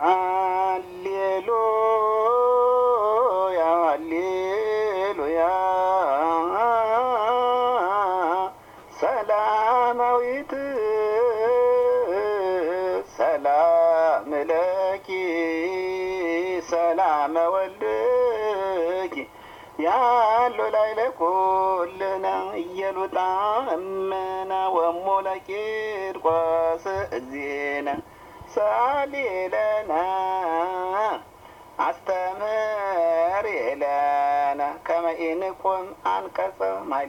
ሃሌሉያ ሃሌሉያ ሰላማዊት ሰላም ለኪ ሰላም ወልድኪ ያሉ ላይ ለኩልነ እየሉጣ እምነ ወሞ ለቂርቆስ እግዚእነ ሳሊለነ አስተምር ለነ ከመ ኢንቁም አንቀጸ